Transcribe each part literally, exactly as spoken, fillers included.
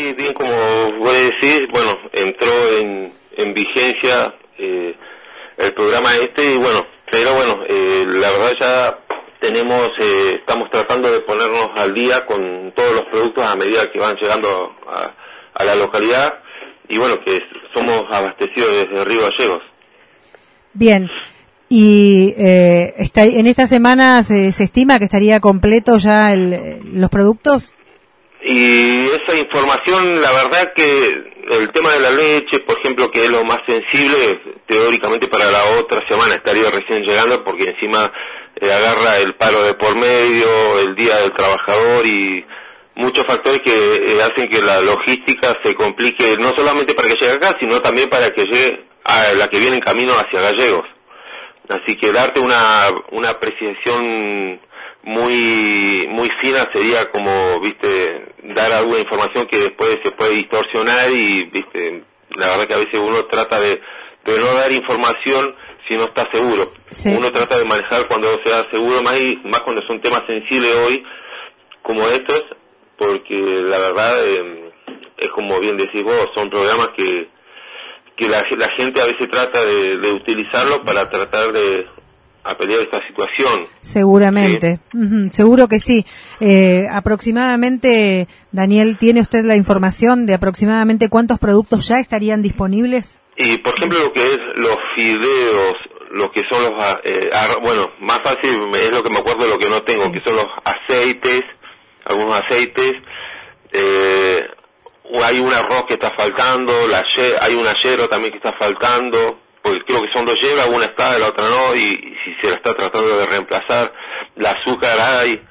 Sí, bien, como vos decís, bueno, entró en, en vigencia eh, el programa este y bueno, pero bueno, eh, la verdad ya tenemos, eh, estamos tratando de ponernos al día con todos los productos a medida que van llegando a, a la localidad y bueno, que somos abastecidos desde Río Gallegos. Bien. Y eh, está, en esta semana se, se estima que estaría completo ya el, los productos. Y esa información, la verdad que el tema de la leche, por ejemplo, que es lo más sensible, teóricamente para la otra semana estaría recién llegando porque encima eh, agarra el paro de por medio, el Día del Trabajador y muchos factores que eh, hacen que la logística se complique, no solamente para que llegue acá, sino también para que llegue a la que viene en camino hacia Gallegos. Así que darte una una apreciación muy muy fina sería como, viste, dar alguna información que después se puede distorsionar y, viste, la verdad que a veces uno trata de, de no dar información si no está seguro. Sí. Uno trata de manejar cuando sea seguro, más y más cuando son temas sensibles hoy como estos, porque la verdad eh, es como bien decís vos, son programas que que la, la gente a veces trata de, de utilizarlo para tratar de a pelear esta situación. Seguramente, ¿sí? Uh-huh, seguro que sí. Eh, aproximadamente, Daniel, ¿tiene usted la información de aproximadamente cuántos productos ya estarían disponibles? Y por ejemplo lo que es los fideos, lo que son los, eh, ar- bueno, más fácil es lo que me acuerdo de lo que no tengo, sí. Que son los aceites, algunos aceites, eh, hay un arroz que está faltando, la ye- hay una yero también que está faltando, porque creo que son dos yeras, una está, la otra no, y, y si se la está tratando de reemplazar, la azúcar hay,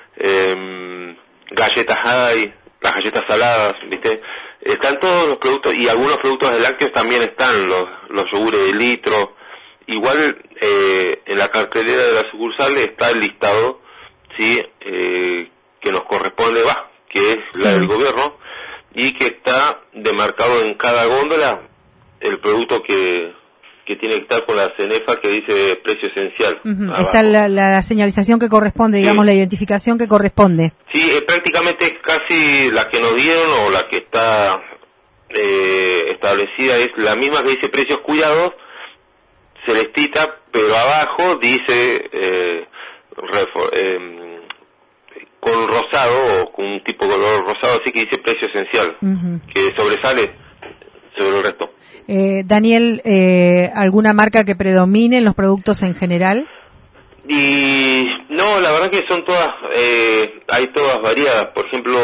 eh, galletas hay, las galletas saladas, ¿viste? Están todos los productos, y algunos productos de lácteos también están, los, los yogures de litro, igual eh, en la cartelera de la sucursal está el listado, ¿sí? Eh, que nos corresponde, va, que es sí. La del gobierno, y que está demarcado en cada góndola el producto que, que tiene que estar con la CENEFA que dice precio esencial. Uh-huh. Está la, la señalización que corresponde, digamos, sí. La identificación que corresponde. Sí, eh, prácticamente es casi la que nos dieron o la que está eh, establecida, es la misma que dice precios cuidados, celestita, pero abajo dice eh, refor- eh, con rosado o con un tipo de color rosado, así que dice precio esencial, uh-huh. Que sobresale sobre el resto. Eh, Daniel, eh, ¿alguna marca que predomine en los productos en general? Y no, la verdad que son todas, eh, hay todas variadas. Por ejemplo,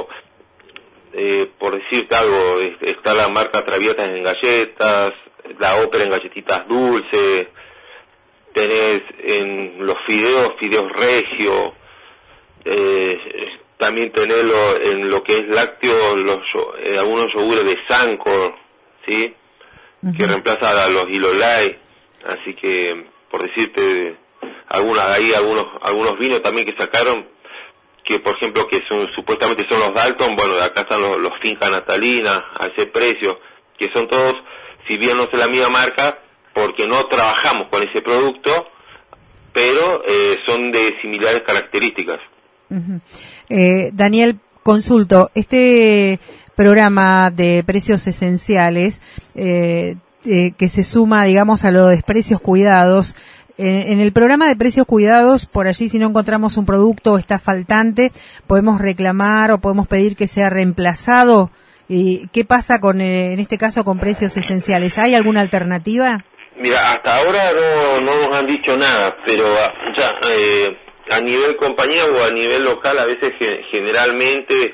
eh, por decirte algo, está la marca Travietas en galletas, la Ópera en galletitas dulces, tenés en los fideos, fideos regio, eh, también tenés lo, en lo que es lácteo, los, eh, algunos yogures de Sancor, ¿sí? Uh-huh. Que reemplazan a los Ilolai, así que, por decirte, algunas ahí, algunos algunos vinos también que sacaron, que por ejemplo, que son supuestamente son los Dalton, bueno, de acá están los, los Finca Natalina, a ese precio, que son todos, si bien no es la misma marca, porque no trabajamos con ese producto, pero eh, son de similares características. Uh-huh. Eh, Daniel, consulto, este programa de precios esenciales, eh, eh, que se suma, digamos, a lo de precios cuidados, eh, en el programa de precios cuidados, por allí si no encontramos un producto o está faltante, podemos reclamar o podemos pedir que sea reemplazado. ¿Y qué pasa con, eh, en este caso, con precios esenciales? ¿Hay alguna alternativa? Mira, hasta ahora no, no nos han dicho nada, pero ya eh, a nivel compañía o a nivel local a veces generalmente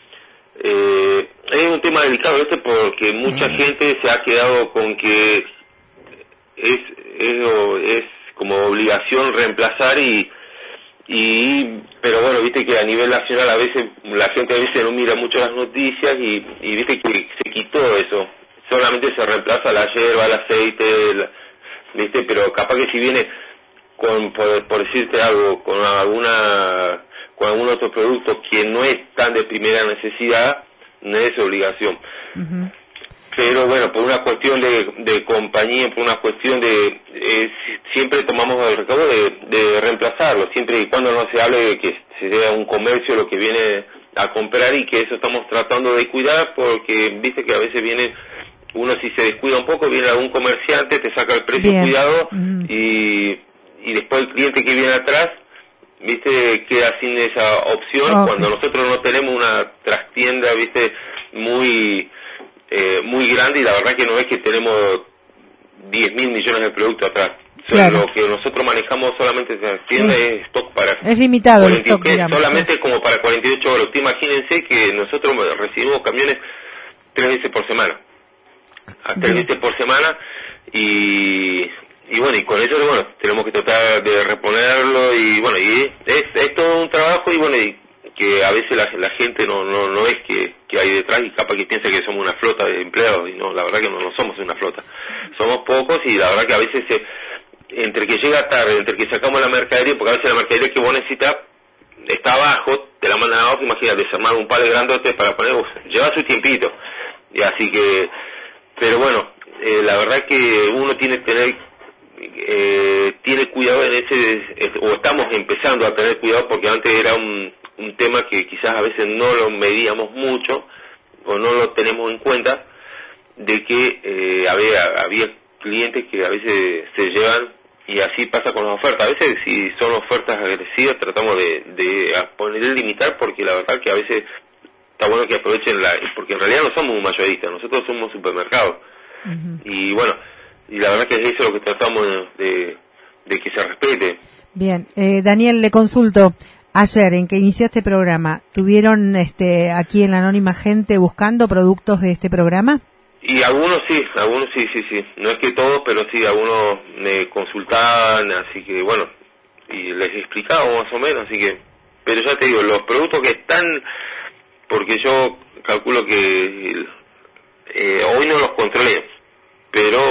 eh, es un tema delicado este porque sí. Mucha gente se ha quedado con que es, es, es como obligación reemplazar y y pero bueno, viste que a nivel nacional a veces la gente a veces no mira mucho las noticias y, y viste que se quitó eso, solamente se reemplaza la hierba, el aceite, el, viste, pero capaz que si viene con, por, por decirte algo, con alguna, con algún otro producto que no es tan de primera necesidad, no es obligación. Uh-huh. Pero bueno, por una cuestión de, de compañía, por una cuestión de, eh, siempre tomamos el recaudo de, de reemplazarlo, siempre y cuando no se hable de que sea un comercio lo que viene a comprar y que eso estamos tratando de cuidar porque viste que a veces viene uno si se descuida un poco, viene algún comerciante, te saca el precio Bien. cuidado mm. y, y después el cliente que viene atrás, viste, queda sin esa opción okay. cuando nosotros no tenemos una trastienda, viste, muy eh, muy grande y la verdad que no es que tenemos diez mil millones de productos atrás. Claro. Lo que nosotros manejamos solamente en esa tienda sí. es stock para... Es limitado cuarenta, el stock, digamos. Solamente sí. como para cuarenta y ocho horas. Usted imagínense que nosotros recibimos camiones tres veces por semana. A tres Bien. veces por semana y... Y bueno, y con eso, bueno, tenemos que tratar de reponerlo y bueno, y es, es todo un trabajo y bueno, y que a veces la, la gente no no no es que, que hay detrás y capaz que piensa que somos una flota de empleados y no, la verdad que no, no somos una flota. Somos pocos y la verdad que a veces se... entre que llega tarde, entre que sacamos la mercadería, porque a veces la mercadería que vos necesitas está abajo, te la mandan abajo, imagínate, desarmar un par de grandotes para poner, uf, lleva su tiempito, y así que, pero bueno, eh, la verdad que uno tiene que tener, eh, tiene cuidado en ese, eh, o estamos empezando a tener cuidado, porque antes era un, un tema que quizás a veces no lo medíamos mucho, o no lo tenemos en cuenta, de que eh, había, había clientes que a veces se llevan y así pasa con las ofertas. A veces si son ofertas agresivas tratamos de, de poner el limitar porque la verdad que a veces está bueno que aprovechen la, porque en realidad no somos un mayorista, nosotros somos supermercados uh-huh. y bueno, y la verdad que es eso lo que tratamos de, de, de que se respete. Bien, eh, Daniel, le consulto, ayer en que inició este programa, ¿tuvieron este aquí en la Anónima gente buscando productos de este programa? Y algunos sí, algunos sí, sí, sí. No es que todos, pero sí, algunos me consultaban, así que bueno, y les explicaba más o menos, así que... Pero ya te digo, los productos que están, porque yo calculo que eh, hoy no los controlé, pero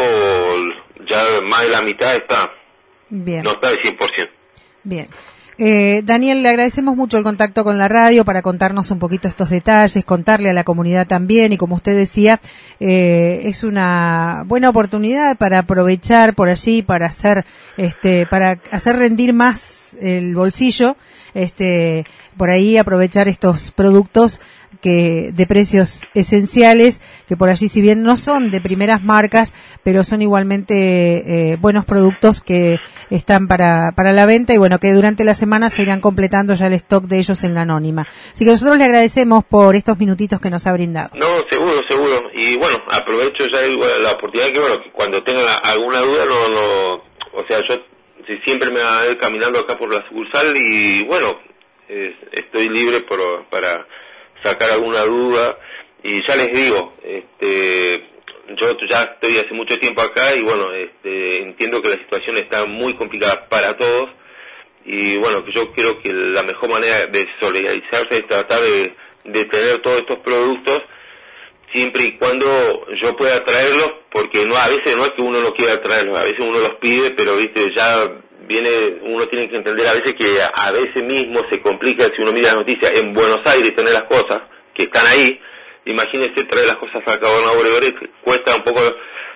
ya más de la mitad está. Bien. No está de cien por ciento. Bien. Eh, Daniel, le agradecemos mucho el contacto con la radio para contarnos un poquito estos detalles, contarle a la comunidad también y como usted decía, eh, es una buena oportunidad para aprovechar por allí, para hacer, este, para hacer rendir más el bolsillo, este, por ahí aprovechar estos productos que de precios esenciales, que por allí si bien no son de primeras marcas, pero son igualmente eh, buenos productos que están para para la venta y bueno, que durante la semana se irán completando ya el stock de ellos en la Anónima. Así que nosotros le agradecemos por estos minutitos que nos ha brindado. No, seguro, seguro. Y bueno, aprovecho ya la oportunidad que bueno, que cuando tenga alguna duda, no, no, o sea, yo siempre me voy a ir caminando acá por la sucursal y bueno, eh, estoy libre por, para sacar alguna duda y ya les digo, este, yo ya estoy hace mucho tiempo acá y bueno, este, entiendo que la situación está muy complicada para todos y bueno, que yo creo que la mejor manera de solidarizarse es tratar de, de tener todos estos productos siempre y cuando yo pueda traerlos, porque no a veces no es que uno no quiera traerlos, a veces uno los pide, pero viste, ya viene, uno tiene que entender a veces que a veces mismo se complica si uno mira las noticias en Buenos Aires tener las cosas que están ahí, imagínense traer las cosas a Gobernador Bolívar, cuesta un poco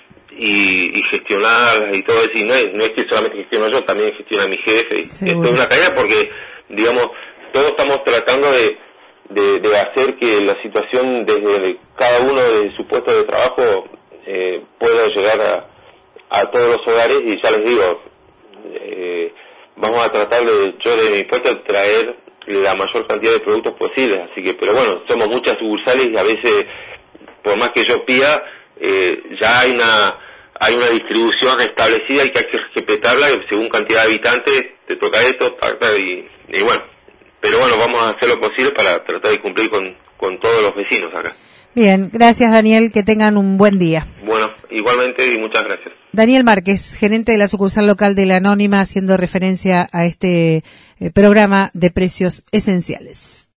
y, y gestionarlas y todo eso, y no es, no es que solamente gestiono yo, también gestiona mi jefe, y esto es una tarea porque, digamos, todos estamos tratando de, de, de hacer que la situación desde cada uno de su puesto de trabajo eh, pueda llegar a, a todos los hogares y ya les digo, Eh, vamos a tratar de, yo de mi parte, traer la mayor cantidad de productos posibles, así que, pero bueno, somos muchas sucursales y a veces, por más que yo pida, eh, ya hay una hay una distribución establecida y que hay que respetarla, según cantidad de habitantes, te toca esto, y, y bueno, pero bueno, vamos a hacer lo posible para tratar de cumplir con, con todos los vecinos acá. Bien, gracias Daniel, que tengan un buen día. Bueno, igualmente y muchas gracias. Daniel Márquez, gerente de la sucursal local de la Anónima, haciendo referencia a este eh, programa de precios esenciales.